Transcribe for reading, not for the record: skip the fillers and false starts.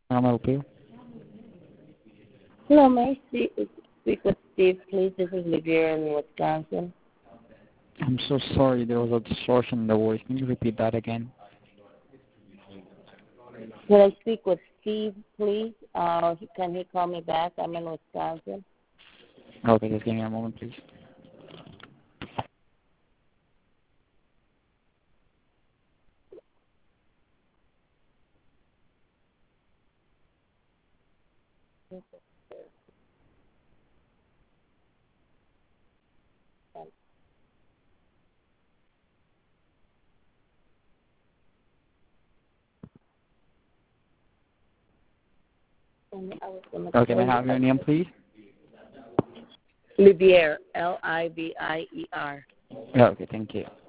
I'm help you. Hello, may I speak with Steve, please? This is Livia in Wisconsin. I'm so sorry. There was a distortion in the voice. Can you repeat that again? Could I speak with Steve, please? Can he call me back? I'm in Wisconsin. Okay, just give me a moment, please. I was going to Okay, call may I you. have your name, please? Livier, Livier. Yeah, okay, thank you.